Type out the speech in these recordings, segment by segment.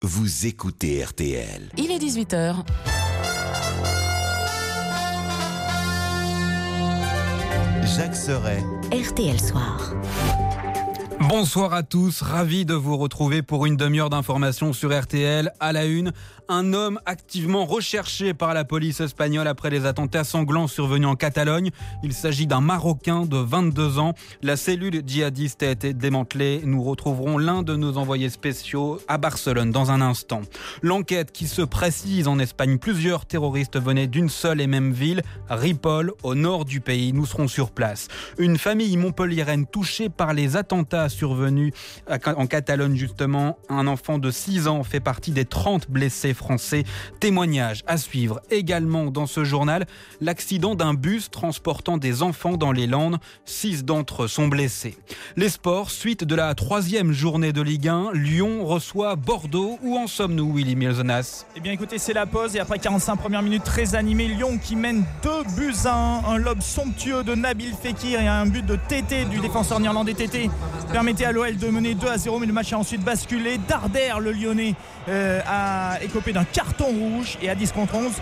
Vous écoutez RTL. Il est 18h. Jacques Serret. RTL Soir. Bonsoir à tous, ravi de vous retrouver pour une demi-heure d'information sur RTL. À la une, un homme activement recherché par la police espagnole après les attentats sanglants survenus en Catalogne. Il s'agit d'un Marocain de 22 ans. La cellule djihadiste a été démantelée. Nous retrouverons l'un de nos envoyés spéciaux à Barcelone dans un instant. L'enquête qui se précise en Espagne. Plusieurs terroristes venaient d'une seule et même ville, Ripoll, au nord du pays. Nous serons sur place. Une famille montpelliéraine touchée par les attentats survenu en Catalogne justement. Un enfant de 6 ans fait partie des 30 blessés français. Témoignage à suivre également dans ce journal. L'accident d'un bus transportant des enfants dans les Landes. 6 d'entre eux sont blessés. Les sports, suite de la 3e journée de Ligue 1. Lyon reçoit Bordeaux. Où en sommes-nous, Willy Milzonas? Eh bien écoutez, c'est la pause et après 45 premières minutes très animées, Lyon qui mène 2-1. Un lob somptueux de Nabil Fekir et un but de Tété, du défenseur néerlandais Tété, permettait à l'OL de mener 2-0, mais le match a ensuite basculé. Darder, le Lyonnais, a écopé d'un carton rouge et à 10 contre 11,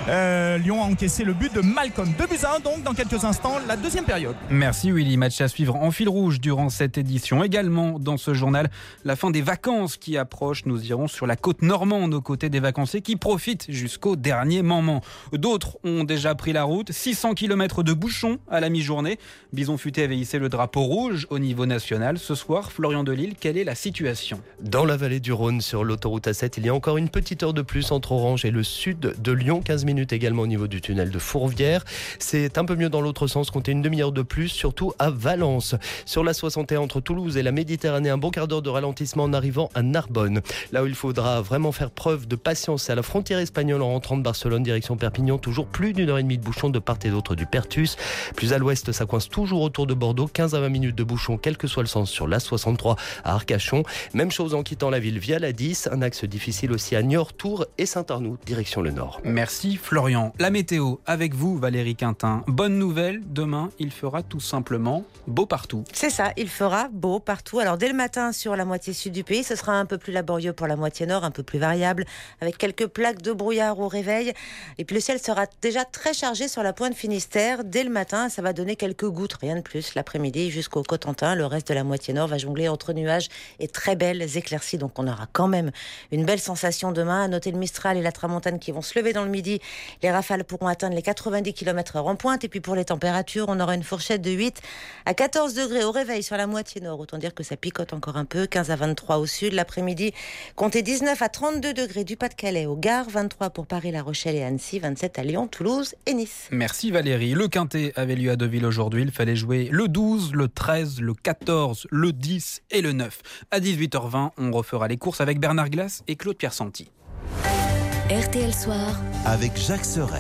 Lyon a encaissé le but de Malcolm. 2-1 donc dans quelques instants, la deuxième période. Merci Willy, match à suivre en fil rouge durant cette édition. Également dans ce journal, la fin des vacances qui approche. Nous irons sur la côte normande aux côtés des vacanciers qui profitent jusqu'au dernier moment. D'autres ont déjà pris la route. 600 km de bouchons à la mi-journée. Bison Futé avait hissé le drapeau rouge au niveau national. Ce soir, Florian Delisle, quelle est la situation? Dans la vallée du Rhône, sur l'autoroute A7, il y a encore une petite heure de plus entre Orange et le sud de Lyon. 15 minutes également au niveau du tunnel de Fourvière. C'est un peu mieux dans l'autre sens, comptez une demi-heure de plus, surtout à Valence. Sur la 61 entre Toulouse et la Méditerranée, un bon quart d'heure de ralentissement en arrivant à Narbonne. Là où il faudra vraiment faire preuve de patience, c'est à la frontière espagnole en rentrant de Barcelone, direction Perpignan. Toujours plus d'une heure et demie de bouchon de part et d'autre du Pertus. Plus à l'ouest, ça coince toujours autour de Bordeaux. 15 à 20 minutes de bouchon, quel que soit le sens, sur la 63 à Arcachon. Même chose en quittant la ville via la 10. Un axe difficile aussi à Niort, Tours et Saint-Arnoult, direction le nord. Merci Florian. La météo avec vous Valérie Quintin. Bonne nouvelle, demain il fera tout simplement beau partout. C'est ça, il fera beau partout. Alors dès le matin sur la moitié sud du pays, ce sera un peu plus laborieux pour la moitié nord, un peu plus variable, avec quelques plaques de brouillard au réveil. Et puis le ciel sera déjà très chargé sur la pointe Finistère. Dès le matin, ça va donner quelques gouttes, rien de plus. L'après-midi jusqu'au Cotentin, le reste de la moitié nord va jongler entre nuages et très belles éclaircies. Donc on aura quand même une belle sensation demain. À noter le Mistral et la Tramontane qui vont se lever dans le midi. Les rafales pourront atteindre les 90 km/h en pointe. Et puis pour les températures, on aura une fourchette de 8 à 14 degrés au réveil sur la moitié nord. Autant dire que ça picote encore un peu. 15 à 23 au sud. L'après-midi, comptez 19 à 32 degrés du Pas-de-Calais au Gard. 23 pour Paris, La Rochelle et Annecy. 27 à Lyon, Toulouse et Nice. Merci Valérie. Le Quintet avait lieu à Deauville aujourd'hui. Il fallait jouer le 12, le 13, le 14, le 10 et le 9. À 18h20, on refera les courses avec Bernard Glass et Claude Pierre-Santi. RTL Soir. Avec Jacques Serret.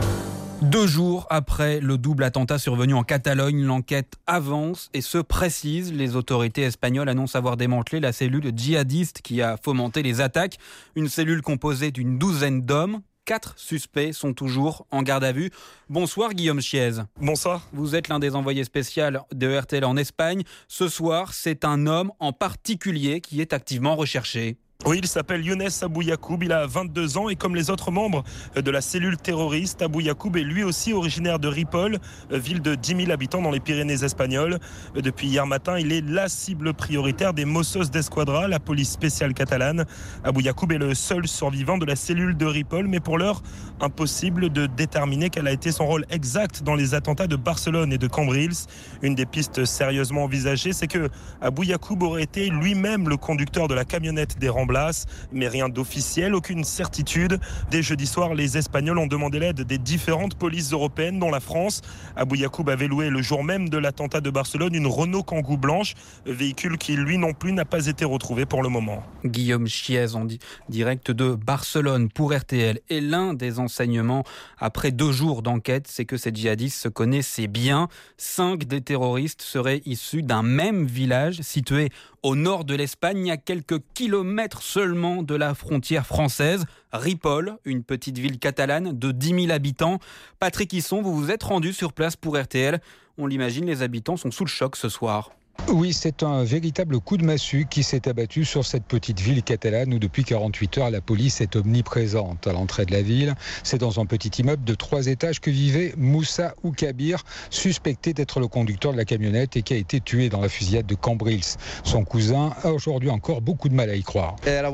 2 jours après le double attentat survenu en Catalogne, l'enquête avance et se précise. Les autorités espagnoles annoncent avoir démantelé la cellule djihadiste qui a fomenté les attaques. Une cellule composée d'une 12aine d'hommes. 4 suspects sont toujours en garde à vue. Bonsoir Guillaume Chiez. Bonsoir. Vous êtes l'un des envoyés spéciaux de RTL en Espagne. Ce soir, c'est un homme en particulier qui est activement recherché. Oui, il s'appelle Younes Abou Yacoub, il a 22 ans et comme les autres membres de la cellule terroriste, Abou Yacoub est lui aussi originaire de Ripoll, ville de 10 000 habitants dans les Pyrénées espagnoles. Depuis hier matin, il est la cible prioritaire des Mossos d'Esquadra, la police spéciale catalane. Abou Yacoub est le seul survivant de la cellule de Ripoll, mais pour l'heure, impossible de déterminer quel a été son rôle exact dans les attentats de Barcelone et de Cambrils. Une des pistes sérieusement envisagées, c'est que Abou Yacoub aurait été lui-même le conducteur de la camionnette des Ramblas, mais rien d'officiel, aucune certitude. Dès jeudi soir, les Espagnols ont demandé l'aide des différentes polices européennes, dont la France. Abou Yacoub avait loué le jour même de l'attentat de Barcelone une Renault Kangoo blanche, véhicule qui lui non plus n'a pas été retrouvé pour le moment. Guillaume Chiez en direct de Barcelone pour RTL. Et l'un des enseignements après 2 jours d'enquête, c'est que ces djihadistes se connaissaient bien. 5 des terroristes seraient issus d'un même village situé au nord de l'Espagne, à quelques kilomètres seulement de la frontière française. Ripoll, une petite ville catalane de 10 000 habitants. Patrick Hisson, vous vous êtes rendu sur place pour RTL. On l'imagine, les habitants sont sous le choc ce soir. Oui, c'est un véritable coup de massue qui s'est abattu sur cette petite ville catalane où depuis 48 heures, la police est omniprésente. À l'entrée de la ville, c'est dans un petit immeuble de 3 étages que vivait Moussa Oukabir, suspecté d'être le conducteur de la camionnette et qui a été tué dans la fusillade de Cambrils. Son cousin a aujourd'hui encore beaucoup de mal à y croire.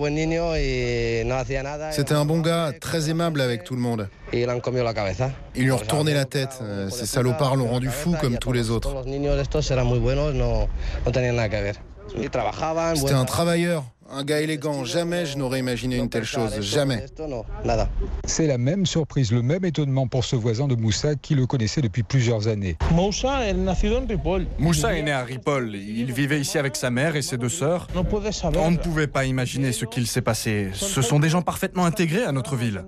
C'était un bon gars, très aimable avec tout le monde. Ils lui ont retourné la tête. Ces salopards l'ont rendu fou comme tous les autres. C'était un travailleur, un gars élégant. Jamais je n'aurais imaginé une telle chose. Jamais. C'est la même surprise, le même étonnement pour ce voisin de Moussa qui le connaissait depuis plusieurs années. Moussa est né à Ripoll. Il vivait ici avec sa mère et ses 2 sœurs. On ne pouvait pas imaginer ce qu'il s'est passé. Ce sont des gens parfaitement intégrés à notre ville.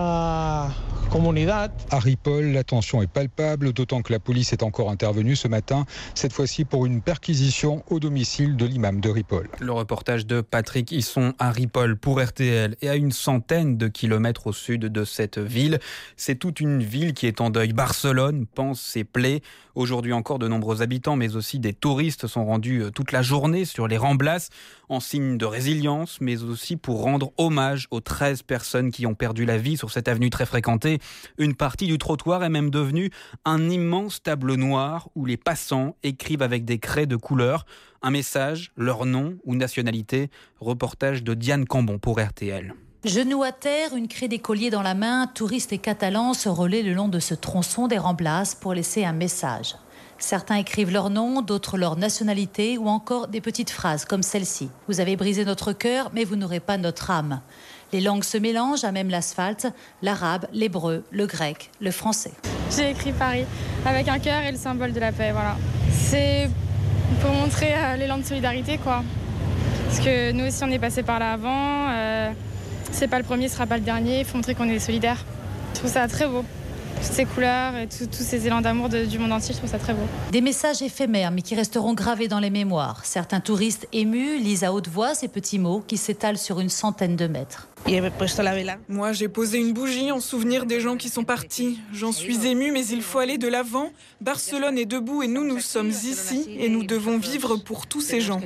À Ripoll, la tension est palpable, d'autant que la police est encore intervenue ce matin, cette fois-ci pour une perquisition au domicile de l'imam de Ripoll. Le reportage de Patrick Hisson à Ripoll pour RTL et à une centaine de kilomètres au sud de cette ville. C'est toute une ville qui est en deuil. Barcelone pense ses plaies. Aujourd'hui encore, de nombreux habitants, mais aussi des touristes sont rendus toute la journée sur les Ramblas en signe de résilience, mais aussi pour rendre hommage aux 13 personnes qui ont perdu la vie sur cette avenue très fréquentée. Une partie du trottoir est même devenue un immense tableau noir où les passants écrivent avec des craies de couleur un message, leur nom ou nationalité. Reportage de Diane Cambon pour RTL. Genoux à terre, une craie d'écolier dans la main, touristes et catalans se relaient le long de ce tronçon des Ramblas pour laisser un message. Certains écrivent leur nom, d'autres leur nationalité ou encore des petites phrases comme celle-ci. « Vous avez brisé notre cœur, mais vous n'aurez pas notre âme ». Les langues se mélangent à même l'asphalte, l'arabe, l'hébreu, le grec, le français. J'ai écrit Paris avec un cœur et le symbole de la paix, voilà. C'est pour montrer l'élan de solidarité, quoi. Parce que nous aussi on est passé par là avant, c'est pas le premier, ce sera pas le dernier, il faut montrer qu'on est solidaires. Je trouve ça très beau. Toutes ces couleurs et tous ces élans d'amour du monde entier, je trouve ça très beau. Des messages éphémères mais qui resteront gravés dans les mémoires. Certains touristes émus lisent à haute voix ces petits mots qui s'étalent sur une centaine de mètres. Moi, j'ai posé une bougie en souvenir des gens qui sont partis. J'en suis émue, mais il faut aller de l'avant. Barcelone est debout et nous sommes ici et nous devons vivre pour tous ces gens.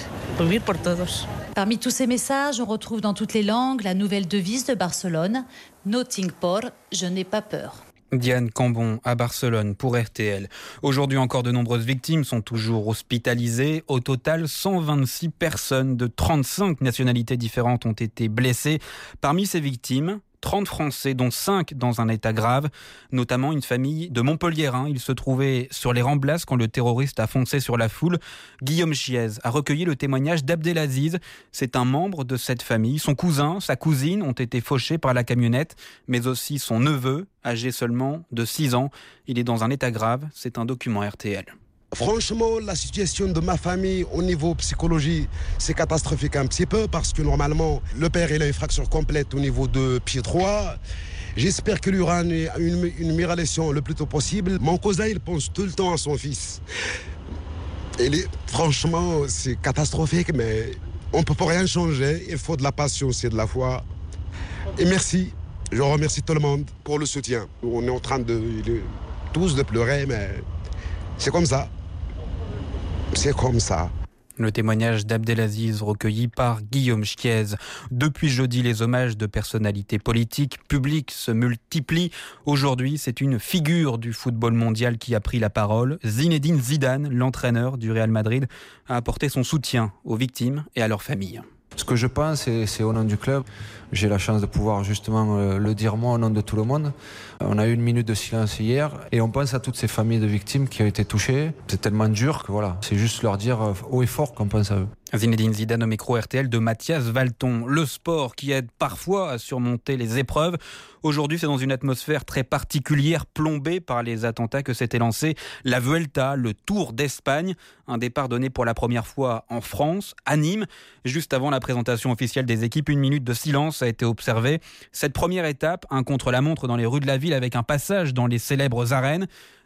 Parmi tous ces messages, on retrouve dans toutes les langues la nouvelle devise de Barcelone, « No tinc por, je n'ai pas peur ». Diane Cambon à Barcelone pour RTL. Aujourd'hui encore, de nombreuses victimes sont toujours hospitalisées. Au total, 126 personnes de 35 nationalités différentes ont été blessées. Parmi ces victimes, 30 Français, dont 5 dans un état grave, notamment une famille de Montpelliérains. Ils se trouvaient sur les Ramblas quand le terroriste a foncé sur la foule. Guillaume Chiez a recueilli le témoignage d'Abdelaziz. C'est un membre de cette famille. Son cousin, sa cousine ont été fauchés par la camionnette, mais aussi son neveu, âgé seulement de 6 ans. Il est dans un état grave. C'est un document RTL. Franchement, la situation de ma famille au niveau psychologie, c'est catastrophique un petit peu parce que normalement, le père il a une fracture complète au niveau de pied droit. J'espère qu'il y aura une miralésion le plus tôt possible. Mon cousin, il pense tout le temps à son fils. Franchement, c'est catastrophique, mais on ne peut pas rien changer. Il faut de la patience et de la foi. Et merci. Je remercie tout le monde pour le soutien. On est en train tous de pleurer, mais c'est comme ça. C'est comme ça. Le témoignage d'Abdelaziz recueilli par Guillaume Chiez. Depuis jeudi, les hommages de personnalités politiques publiques se multiplient. Aujourd'hui, c'est une figure du football mondial qui a pris la parole. Zinedine Zidane, l'entraîneur du Real Madrid, a apporté son soutien aux victimes et à leurs familles. Ce que je pense, c'est au nom du club. J'ai la chance de pouvoir justement le dire moi au nom de tout le monde. On a eu 1 minute de silence hier et on pense à toutes ces familles de victimes qui ont été touchées. C'est tellement dur que voilà, c'est juste leur dire haut et fort qu'on pense à eux. Zinedine Zidane au micro RTL de Mathias Valton. Le sport qui aide parfois à surmonter les épreuves. Aujourd'hui, c'est dans une atmosphère très particulière, plombée par les attentats que s'était lancé la Vuelta, le Tour d'Espagne. Un départ donné pour la première fois en France, à Nîmes. Juste avant la présentation officielle des équipes, 1 minute de silence a été observée. Cette première étape, un contre-la-montre dans les rues de la ville avec un passage dans les célèbres arènes.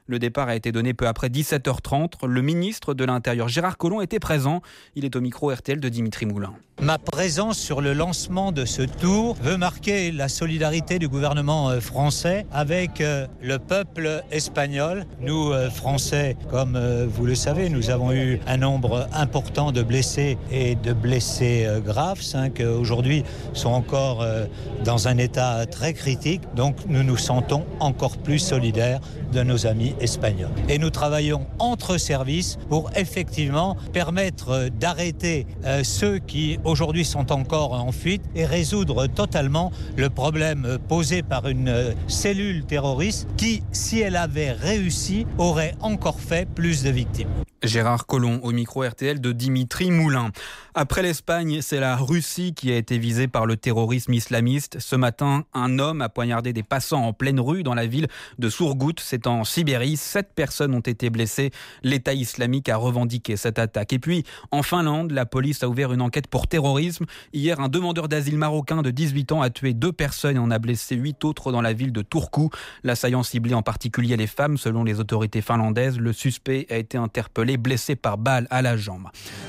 Le départ a été donné peu après 17h30. Le ministre de l'Intérieur, Gérard Collomb, était présent. Il est au micro RTL de Dimitri Moulin. Ma présence sur le lancement de ce tour veut marquer la solidarité du gouvernement français avec le peuple espagnol. Nous, Français, comme vous le savez, nous avons eu un nombre important de blessés et de blessés graves. 5 aujourd'hui sont encore dans un état très critique. Donc nous nous sentons encore plus solidaires de nos amis espagnols. Et nous travaillons entre services pour effectivement permettre d'arrêter ceux qui aujourd'hui sont encore en fuite et résoudre totalement le problème posé par une cellule terroriste qui, si elle avait réussi, aurait encore fait plus de victimes. Gérard Collomb au micro RTL de Dimitri Moulin. Après l'Espagne, c'est la Russie qui a été visée par le terrorisme islamiste. Ce matin, un homme a poignardé des passants en pleine rue dans la ville de Surgut. C'est en Sibérie. 7 personnes ont été blessées. L'État islamique a revendiqué cette attaque. Et puis, en Finlande, la police a ouvert une enquête pour terrorisme. Hier, un demandeur d'asile marocain de 18 ans a tué 2 personnes et en a blessé 8 autres dans la ville de Turku. L'assaillant ciblait en particulier les femmes. Selon les autorités finlandaises, le suspect a été interpellé, blessé par balle à la jambe.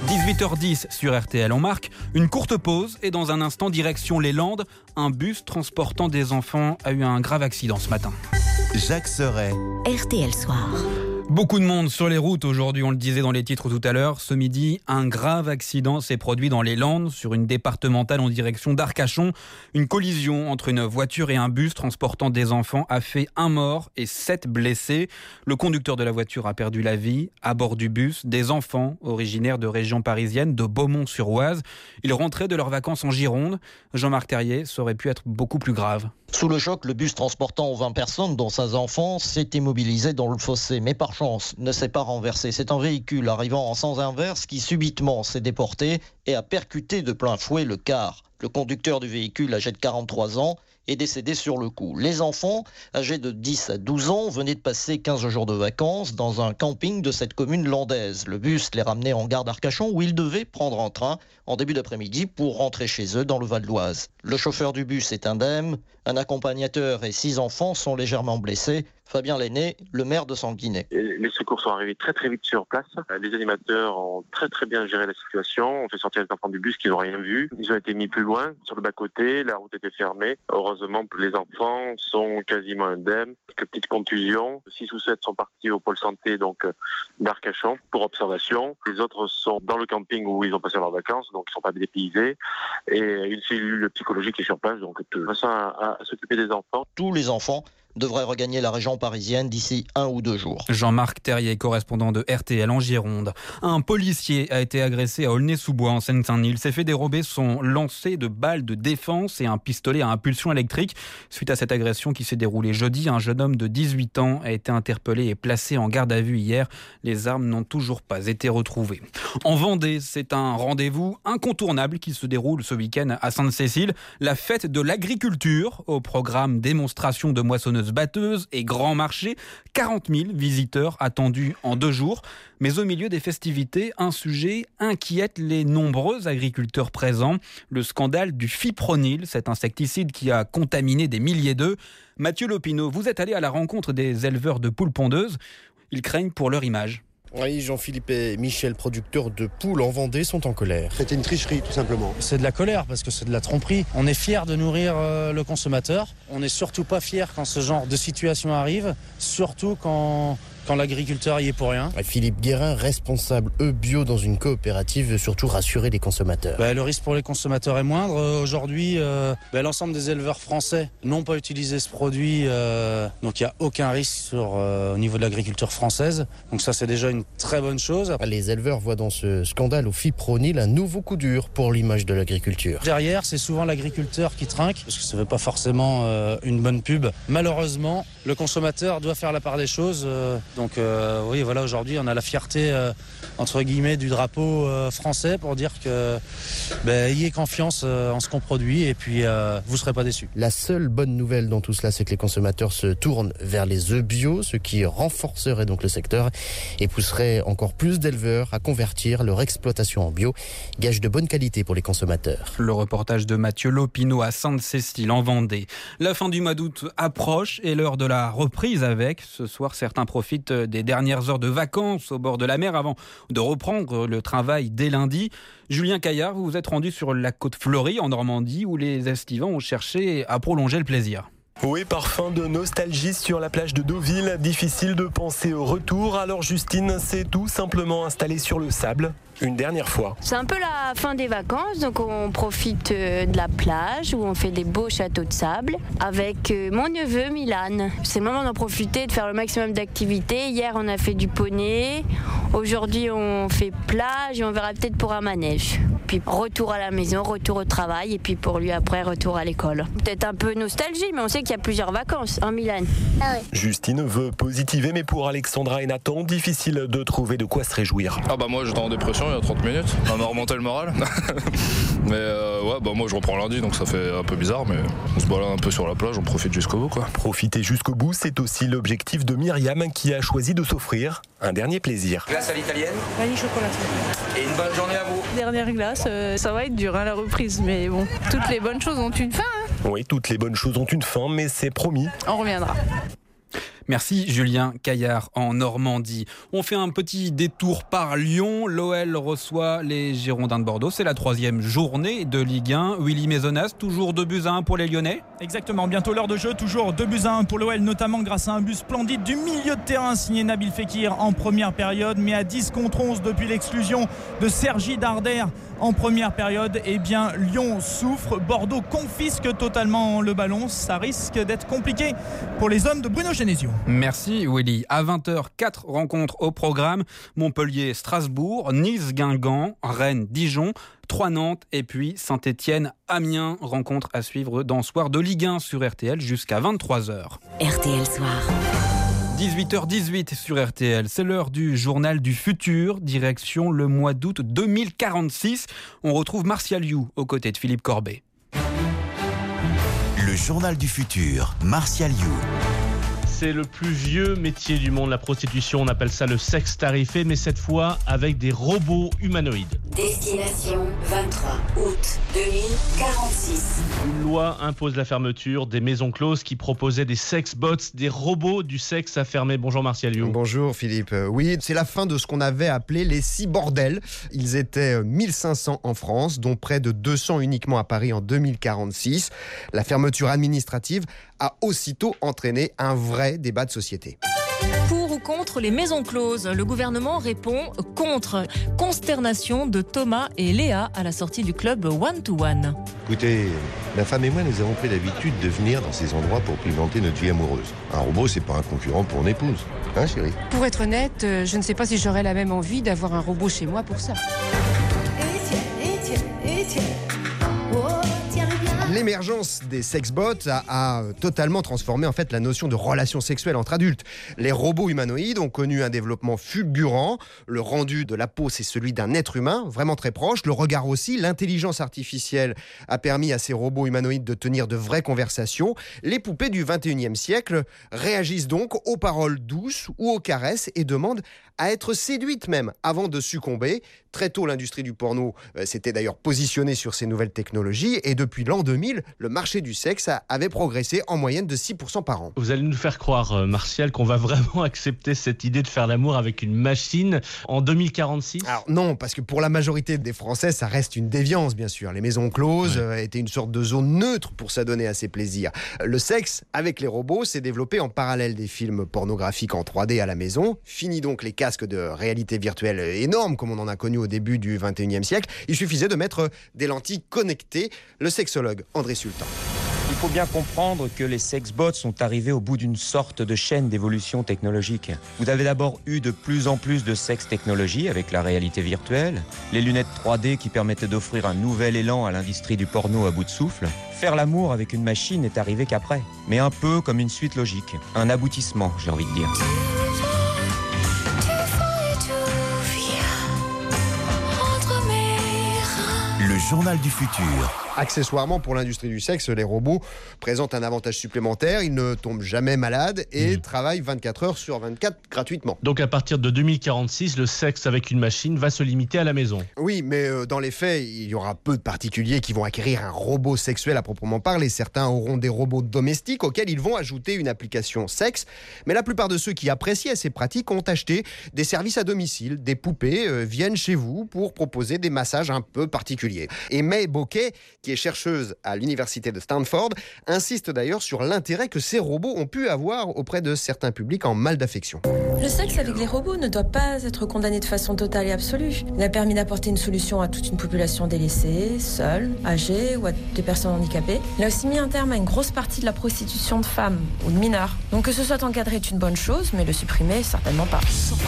18h10 sur RTL. On marque une courte pause et dans un instant, direction les Landes. Un bus transportant des enfants a eu un grave accident ce matin. Jacques Serret. RTL Soir. Beaucoup de monde sur les routes aujourd'hui, on le disait dans les titres tout à l'heure. Ce midi, un grave accident s'est produit dans les Landes, sur une départementale en direction d'Arcachon. Une collision entre une voiture et un bus transportant des enfants a fait 1 mort et 7 blessés. Le conducteur de la voiture a perdu la vie. À bord du bus, des enfants originaires de région parisienne, de Beaumont-sur-Oise. Ils rentraient de leurs vacances en Gironde. Jean-Marc Terrier, ça aurait pu être beaucoup plus grave. Sous le choc, le bus transportant 20 personnes, dont 16 enfants, s'est immobilisé dans le fossé, mais par chance, ne s'est pas renversé. C'est un véhicule arrivant en sens inverse qui subitement s'est déporté et a percuté de plein fouet le car. Le conducteur du véhicule, âgé de 43 ans, est décédé sur le coup. Les enfants, âgés de 10 à 12 ans, venaient de passer 15 jours de vacances dans un camping de cette commune landaise. Le bus les ramenait en gare d'Arcachon où ils devaient prendre un train en début d'après-midi pour rentrer chez eux dans le Val d'Oise. Le chauffeur du bus est indemne, un accompagnateur et 6 enfants sont légèrement blessés. Fabien Lenné, le maire de Sanguinet. Les secours sont arrivés très vite sur place. Les animateurs ont très bien géré la situation. On fait sortir les enfants du bus qui n'ont rien vu. Ils ont été mis plus loin, sur le bas-côté. La route était fermée. Heureusement, les enfants sont quasiment indemnes. Quelques petites contusions. 6 ou 7 sont partis au pôle santé d'Arcachon pour observation. Les autres sont dans le camping où ils ont passé leurs vacances, donc ils ne sont pas dépaysés. Et une cellule psychologique est sur place, donc de façon à s'occuper des enfants. Tous les enfants devrait regagner la région parisienne d'ici 1 ou 2 jours. Jean-Marc Terrier, correspondant de RTL en Gironde. Un policier a été agressé à Aulnay-sous-Bois en Seine-Saint-Denis. Il s'est fait dérober son lancer de balles de défense et un pistolet à impulsion électrique. Suite à cette agression qui s'est déroulée jeudi, un jeune homme de 18 ans a été interpellé et placé en garde à vue hier. Les armes n'ont toujours pas été retrouvées. En Vendée, c'est un rendez-vous incontournable qui se déroule ce week-end à Sainte-Cécile. La fête de l'agriculture, au programme démonstration de moissonneuses batteuses et grand marché. 40 000 visiteurs attendus en 2 jours. Mais au milieu des festivités, un sujet inquiète les nombreux agriculteurs présents. Le scandale du fipronil, cet insecticide qui a contaminé des milliers d'œufs. Mathieu Lopineau, vous êtes allé à la rencontre des éleveurs de poules pondeuses. Ils craignent pour leur image. Oui, Jean-Philippe et Michel, producteurs de poules en Vendée, sont en colère. C'était une tricherie, tout simplement. C'est de la colère, parce que c'est de la tromperie. On est fiers de nourrir le consommateur. On n'est surtout pas fiers quand ce genre de situation arrive, surtout quand l'agriculteur y est pour rien. Philippe Guérin, responsable bio dans une coopérative, veut surtout rassurer les consommateurs. Le risque pour les consommateurs est moindre. Aujourd'hui, l'ensemble des éleveurs français n'ont pas utilisé ce produit, donc il n'y a aucun risque au niveau de l'agriculture française. Donc ça, c'est déjà une très bonne chose. Les éleveurs voient dans ce scandale au fipronil un nouveau coup dur pour l'image de l'agriculture. Derrière, c'est souvent l'agriculteur qui trinque, parce que ça ne fait pas forcément une bonne pub. Malheureusement, le consommateur doit faire la part des choses. Donc oui, voilà, aujourd'hui, on a la fierté, entre guillemets, du drapeau français pour dire que ayez confiance en ce qu'on produit et puis vous ne serez pas déçus. La seule bonne nouvelle dans tout cela, c'est que les consommateurs se tournent vers les œufs bio, ce qui renforcerait donc le secteur et pousserait encore plus d'éleveurs à convertir leur exploitation en bio, gage de bonne qualité pour les consommateurs. Le reportage de Mathieu Lopineau à Sainte-Cécile en Vendée. La fin du mois d'août approche et l'heure de la reprise avec. Ce soir, certains profitent profite des dernières heures de vacances au bord de la mer avant de reprendre le travail dès lundi. Julien Caillard, vous vous êtes rendu sur la côte Fleurie en Normandie où les estivants ont cherché à prolonger le plaisir. Oui, parfum de nostalgie sur la plage de Deauville. Difficile de penser au retour. Alors Justine s'est tout simplement installée sur le sable une dernière fois. C'est un peu la fin des vacances, donc on profite de la plage où on fait des beaux châteaux de sable avec mon neveu Milan. C'est le moment d'en profiter, de faire le maximum d'activités. Hier on a fait du poney, aujourd'hui on fait plage et on verra peut-être pour un manège. Puis retour à la maison, retour au travail et puis pour lui après retour à l'école. Peut-être un peu nostalgie, mais on sait qu'il y a plusieurs vacances en Milan. Ah ouais. Justine veut positiver, mais pour Alexandra et Nathan, difficile de trouver de quoi se réjouir. Ah bah moi j'étais en dépression il y a 30 minutes, ça m'a remonté le moral. Mais moi je reprends lundi donc ça fait un peu bizarre, mais on se balade un peu sur la plage, on profite jusqu'au bout quoi. Profiter jusqu'au bout, c'est aussi l'objectif de Myriam qui a choisi de s'offrir un dernier plaisir. Glace à l'italienne. Vanille chocolatée. Et une bonne journée à vous. Dernière glace, ça va être dur la reprise, mais bon, toutes les bonnes choses ont une fin. Oui, toutes les bonnes choses ont une fin, mais c'est promis. On reviendra. Merci Julien Caillard en Normandie. On fait un petit détour par Lyon. L'OL reçoit les Girondins de Bordeaux. C'est la 3e journée de Ligue 1. Willy Maisonas, toujours 2-1 pour les Lyonnais. Exactement, bientôt l'heure de jeu, toujours 2-1 pour l'OL, notamment grâce à un but splendide du milieu de terrain signé Nabil Fekir en première période, mais à 10 contre 11 depuis l'exclusion de Sergi Darder en première période. Eh bien, Lyon souffre, Bordeaux confisque totalement le ballon. Ça risque d'être compliqué pour les hommes de Bruno Genesio. Merci Willy. À 20h, 4 rencontres au programme. Montpellier-Strasbourg, Nice-Guingamp, Rennes-Dijon, 3 Nantes et puis Saint-Étienne-Amiens. Rencontre à suivre dans Soir de Ligue 1 sur RTL jusqu'à 23h. RTL Soir. 18h18 sur RTL, c'est l'heure du journal du futur, direction le mois d'août 2046. On retrouve Martial You aux côtés de Philippe Corbet. Le journal du futur, Martial You. C'est le plus vieux métier du monde, la prostitution. On appelle ça le sexe tarifé, mais cette fois avec des robots humanoïdes. Destination 23 août 2046. Une loi impose la fermeture des maisons closes qui proposaient des sex bots, des robots du sexe à fermer. Bonjour Martial You. Bonjour Philippe. Oui, c'est la fin de ce qu'on avait appelé les 6 bordels. Ils étaient 1500 en France, dont près de 200 uniquement à Paris en 2046. La fermeture administrative a aussitôt entraîné un vrai débat de société. Pour ou contre les maisons closes, le gouvernement répond contre. Consternation de Thomas et Léa à la sortie du club One to One. Écoutez, ma femme et moi, nous avons pris l'habitude de venir dans ces endroits pour pimenter notre vie amoureuse. Un robot, c'est pas un concurrent pour une épouse. Hein, chérie ? Pour être honnête, je ne sais pas si j'aurais la même envie d'avoir un robot chez moi pour ça. L'émergence des sexbots a totalement transformé en fait la notion de relation sexuelle entre adultes. Les robots humanoïdes ont connu un développement fulgurant. Le rendu de la peau, c'est celui d'un être humain, vraiment très proche. Le regard aussi. L'intelligence artificielle a permis à ces robots humanoïdes de tenir de vraies conversations. Les poupées du 21e siècle réagissent donc aux paroles douces ou aux caresses et demandent à être séduites même avant de succomber. Très tôt, l'industrie du porno s'était d'ailleurs positionnée sur ces nouvelles technologies et depuis l'an 2000, le marché du sexe avait progressé en moyenne de 6% par an. Vous allez nous faire croire, Martial, qu'on va vraiment accepter cette idée de faire l'amour avec une machine en 2046 ? Alors non, parce que pour la majorité des Français, ça reste une déviance, bien sûr. Les maisons closes étaient une sorte de zone neutre pour s'adonner à ses plaisirs. Le sexe avec les robots s'est développé en parallèle des films pornographiques en 3D à la maison. Fini donc les casques de réalité virtuelle énormes, comme on en a connu au début du 21e siècle. Il suffisait de mettre des lentilles connectées. Le sexologue André Sultan. Il faut bien comprendre que les sexbots sont arrivés au bout d'une sorte de chaîne d'évolution technologique. Vous avez d'abord eu de plus en plus de sex-technologie avec la réalité virtuelle, les lunettes 3D qui permettaient d'offrir un nouvel élan à l'industrie du porno à bout de souffle. Faire l'amour avec une machine n'est arrivé qu'après, mais un peu comme une suite logique, un aboutissement, j'ai envie de dire. Le journal du futur. Accessoirement, pour l'industrie du sexe, les robots présentent un avantage supplémentaire. Ils ne tombent jamais malades et travaillent 24 heures sur 24 gratuitement. Donc à partir de 2046, le sexe avec une machine va se limiter à la maison. Oui, mais dans les faits, il y aura peu de particuliers qui vont acquérir un robot sexuel à proprement parler. Certains auront des robots domestiques auxquels ils vont ajouter une application sexe. Mais la plupart de ceux qui appréciaient ces pratiques ont acheté des services à domicile. Des poupées viennent chez vous pour proposer des massages un peu particuliers. Et May Bokeh, qui est chercheuse à l'université de Stanford, insiste d'ailleurs sur l'intérêt que ces robots ont pu avoir auprès de certains publics en mal d'affection. Le sexe avec les robots ne doit pas être condamné de façon totale et absolue. Il a permis d'apporter une solution à toute une population délaissée, seule, âgée ou à des personnes handicapées. Il a aussi mis un terme à une grosse partie de la prostitution de femmes ou de mineurs. Donc que ce soit encadré est une bonne chose, mais le supprimer, certainement pas.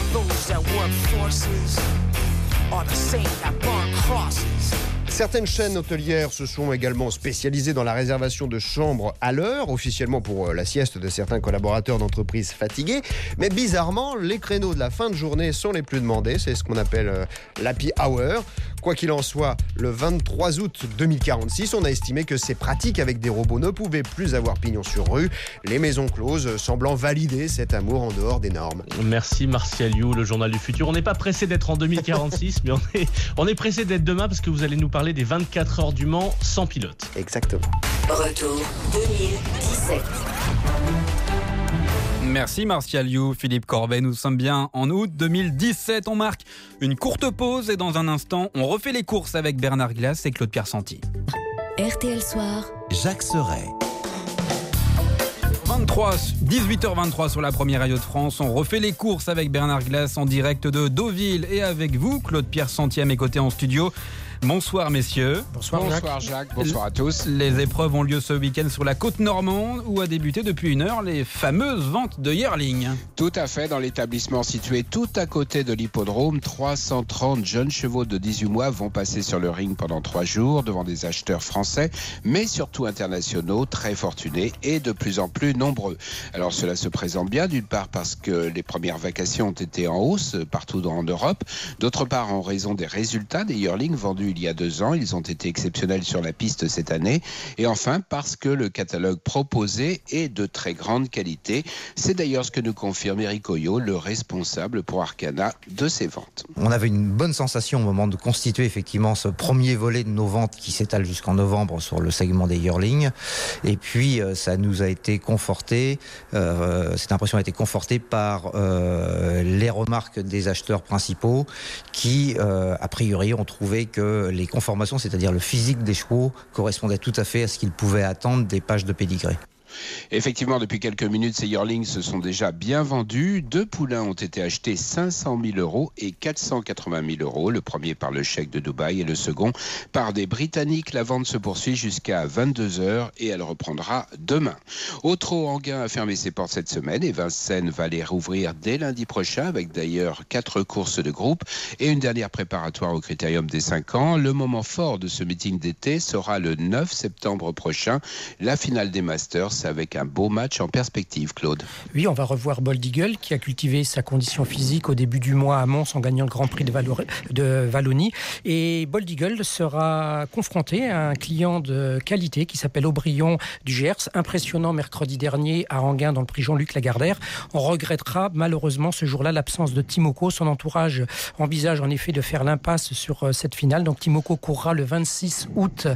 Certaines chaînes hôtelières se sont également spécialisées dans la réservation de chambres à l'heure, officiellement pour la sieste de certains collaborateurs d'entreprises fatigués. Mais bizarrement, les créneaux de la fin de journée sont les plus demandés. C'est ce qu'on appelle l'happy hour. Quoi qu'il en soit, le 23 août 2046, on a estimé que ces pratiques avec des robots ne pouvaient plus avoir pignon sur rue, les maisons closes semblant valider cet amour en dehors des normes. Merci Martial You, le journal du futur. On n'est pas pressé d'être en 2046, mais on est pressé d'être demain parce que vous allez nous parler des 24 heures du Mans sans pilote. Exactement. Retour 2017. Merci Martial You, Philippe Corbet. Nous sommes bien en août 2017. On marque une courte pause et dans un instant, on refait les courses avec Bernard Glass et Claude-Pierre Santi. RTL Soir. Jacques Serret. 18h23 sur la première radio de France. On refait les courses avec Bernard Glass en direct de Deauville et avec vous, Claude-Pierre Santi à mes côtés en studio. Bonsoir messieurs. Bonsoir Jacques, bonsoir à tous. Les épreuves ont lieu ce week-end sur la côte normande où a débuté depuis 1 heure les fameuses ventes de yearling. Tout à fait, dans l'établissement situé tout à côté de l'hippodrome, 330 jeunes chevaux de 18 mois vont passer sur le ring pendant 3 jours devant des acheteurs français, mais surtout internationaux, très fortunés et de plus en plus nombreux. Alors cela se présente bien, d'une part parce que les premières vacations ont été en hausse partout en Europe, d'autre part en raison des résultats des yearlings vendus il y a 2 ans, ils ont été exceptionnels sur la piste cette année, et enfin parce que le catalogue proposé est de très grande qualité. C'est d'ailleurs ce que nous confirme Eric Oyo, le responsable pour Arcana de ces ventes. On avait une bonne sensation au moment de constituer effectivement ce premier volet de nos ventes qui s'étale jusqu'en novembre sur le segment des yearlings, et puis ça nous a été conforté, cette impression a été confortée par les remarques des acheteurs principaux qui a priori ont trouvé que les conformations, c'est-à-dire le physique des chevaux, correspondaient tout à fait à ce qu'ils pouvaient attendre des pages de pédigré. Effectivement, depuis quelques minutes, ces yearlings se sont déjà bien vendus. 2 poulains ont été achetés 500 000 € et 480 000 €. Le premier par le chèque de Dubaï et le second par des Britanniques. La vente se poursuit jusqu'à 22h et elle reprendra demain. Otro Anguin a fermé ses portes cette semaine et Vincennes va les rouvrir dès lundi prochain avec d'ailleurs 4 courses de groupe et une dernière préparatoire au Critérium des 5 ans. Le moment fort de ce meeting d'été sera le 9 septembre prochain, la finale des Masters avec un beau match en perspective, Claude. Oui, on va revoir Bold Eagle qui a cultivé sa condition physique au début du mois à Mons en gagnant le Grand Prix de Wallonie. Et Bold Eagle sera confronté à un client de qualité qui s'appelle Aubryon du Gers, impressionnant mercredi dernier à Enghien dans le prix Jean-Luc Lagardère. On regrettera malheureusement ce jour-là l'absence de Timoko. Son entourage envisage en effet de faire l'impasse sur cette finale. Donc Timoko courra le 26 août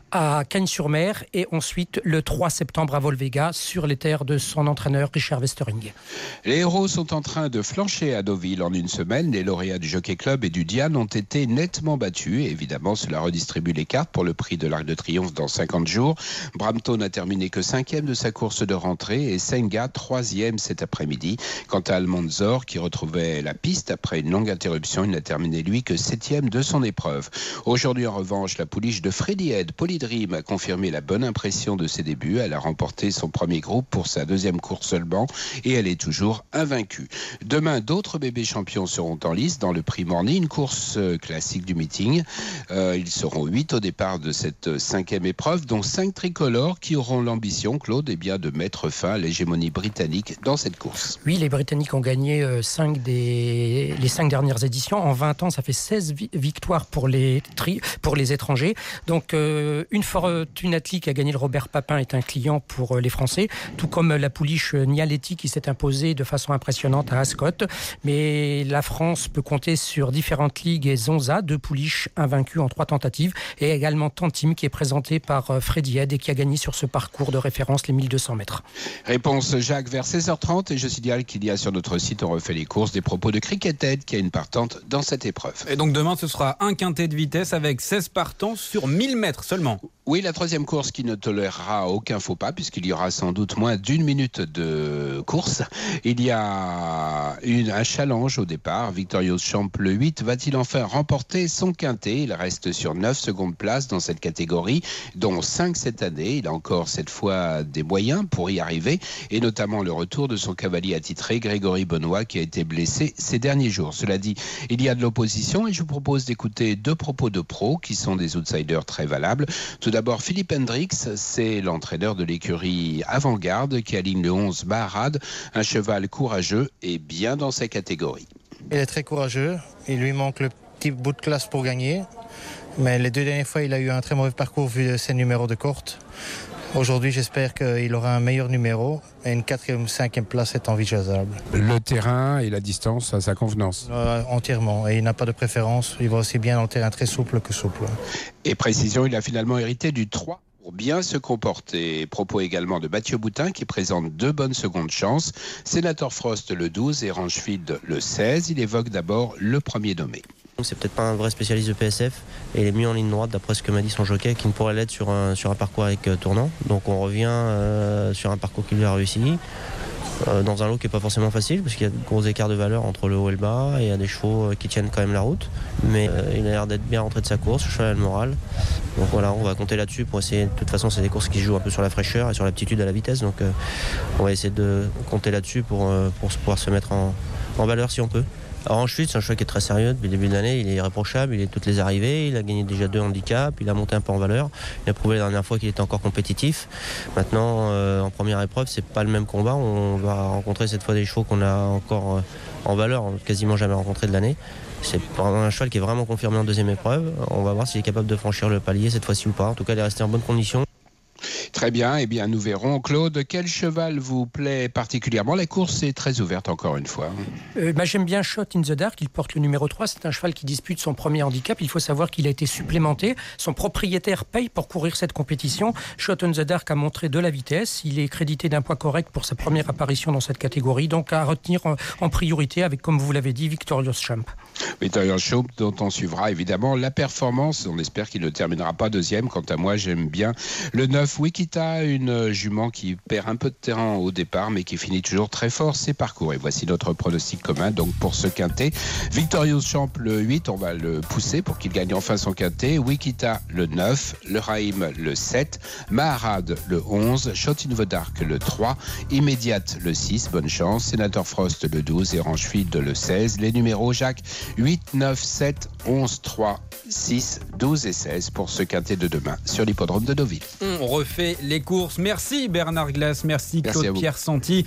à Cagnes-sur-Mer et ensuite le 3 septembre à Volvega sur les terres de son entraîneur Richard Westering. Les héros sont en train de flancher à Deauville en une semaine. Les lauréats du Jockey Club et du Diane ont été nettement battus. Et évidemment, cela redistribue les cartes pour le prix de l'Arc de Triomphe dans 50 jours. Brampton n'a terminé que 5e de sa course de rentrée et Senga 3e cet après-midi. Quant à Almanzor, qui retrouvait la piste après une longue interruption, il n'a terminé lui que 7e de son épreuve. Aujourd'hui, en revanche, la pouliche de Freddy Head, Polydream, a confirmé la bonne impression de ses débuts. Elle a remporté son premier groupe pour sa 2e course seulement et elle est toujours invaincue. Demain, d'autres bébés champions seront en lice dans le prix Morny, une course classique du meeting. Ils seront 8 au départ de cette 5e épreuve, dont 5 tricolores qui auront l'ambition, Claude, de mettre fin à l'hégémonie britannique dans cette course. Oui, les Britanniques ont gagné les 5 dernières éditions. En 20 ans, ça fait 16 victoires pour les étrangers. Donc, une Une Fortunati qui a gagné le Robert Papin est un client pour les Français, tout comme la pouliche Nialetti qui s'est imposée de façon impressionnante à Ascot. Mais la France peut compter sur différentes ligues et Zonza, 2 pouliches invaincues en 3 tentatives, et également Tantim qui est présenté par Freddy Head et qui a gagné sur ce parcours de référence les 1200 mètres. Réponse Jacques vers 16h30 et je signale qu'il y a sur notre site On refait les courses des propos de Cricket Head qui a une partante dans cette épreuve. Et donc demain ce sera un quintet de vitesse avec 16 partants sur 1000 mètres seulement. Oui, la 3e course qui ne tolérera aucun faux pas puisqu'il y aura sans doute moins d'1 minute de course. Il y a un challenge au départ. Victorious Champ, le 8, va-t-il enfin remporter son quintet? Il reste sur 9 secondes places dans cette catégorie, dont 5 cette année. Il a encore cette fois des moyens pour y arriver et notamment le retour de son cavalier attitré Grégory Benoît qui a été blessé ces derniers jours. Cela dit, il y a de l'opposition et je vous propose d'écouter 2 propos de pros qui sont des outsiders très valables. Tout d'abord, Philippe Hendrix, c'est l'entraîneur de l'écurie Avant-Garde qui aligne le 11 Maharad, un cheval courageux et bien dans sa catégorie. Il est très courageux, il lui manque le petit bout de classe pour gagner, mais les 2 dernières fois il a eu un très mauvais parcours vu ses numéros de courte. Aujourd'hui j'espère qu'il aura un meilleur numéro et une 4e ou 5e place est envisageable. Le terrain et la distance à sa convenance. Entièrement, et il n'a pas de préférence, il va aussi bien dans le terrain très souple que souple. Et précision, il a finalement hérité du 3 pour bien se comporter. Propos également de Mathieu Boutin qui présente 2 bonnes secondes chances. Sénateur Frost le 12 et Rangefield le 16. Il évoque d'abord le premier nommé. C'est peut-être pas un vrai spécialiste de PSF et il est mis en ligne droite d'après ce que m'a dit son jockey qui ne pourrait l'être sur un parcours avec tournant. Donc on revient sur un parcours qui lui a réussi. Dans un lot qui n'est pas forcément facile parce qu'il y a de gros écarts de valeur entre le haut et le bas et il y a des chevaux qui tiennent quand même la route, mais il a l'air d'être bien rentré de sa course, le cheval a le moral, donc voilà, on va compter là-dessus pour essayer. De toute façon c'est des courses qui jouent un peu sur la fraîcheur et sur l'aptitude à la vitesse, donc on va essayer de compter là-dessus pour pouvoir se mettre en valeur si on peut. Rangefield, c'est un cheval qui est très sérieux depuis le début de l'année, il est irréprochable, il est toutes les arrivées, il a gagné déjà 2 handicaps, il a monté un peu en valeur, il a prouvé la dernière fois qu'il était encore compétitif. Maintenant, en première épreuve, c'est pas le même combat, on va rencontrer cette fois des chevaux qu'on a encore en valeur, quasiment jamais rencontrés de l'année. C'est un cheval qui est vraiment confirmé en 2e épreuve, on va voir s'il est capable de franchir le palier cette fois-ci ou pas, en tout cas il est resté en bonne condition. Très bien, eh bien nous verrons. Claude, quel cheval vous plaît particulièrement? La course est très ouverte encore une fois. J'aime bien Shot in the Dark, il porte le numéro 3, c'est un cheval qui dispute son premier handicap, il faut savoir qu'il a été supplémenté, son propriétaire paye pour courir cette compétition. Shot in the Dark a montré de la vitesse, il est crédité d'un poids correct pour sa première apparition dans cette catégorie, donc à retenir en priorité avec, comme vous l'avez dit, Victorious Champ. Victorious Champ dont on suivra évidemment la performance, on espère qu'il ne terminera pas 2e, quant à moi j'aime bien le 9 Wikita, une jument qui perd un peu de terrain au départ mais qui finit toujours très fort ses parcours. Et voici notre pronostic commun donc pour ce quintet. Victorious Champ le 8, on va le pousser pour qu'il gagne enfin son quintet. Wikita le 9, le Raïm le 7, Maharad le 11, Shot in the Dark le 3, Immediate le 6, bonne chance, Sénateur Frost le 12 et Rangefield le 16. Les numéros Jacques 8, 9, 7, 11, 3, 6, 12 et 16 pour ce quintet de demain sur l'hippodrome de Deauville. On refait les courses. Merci Bernard Glass, merci Claude Pierre Santi.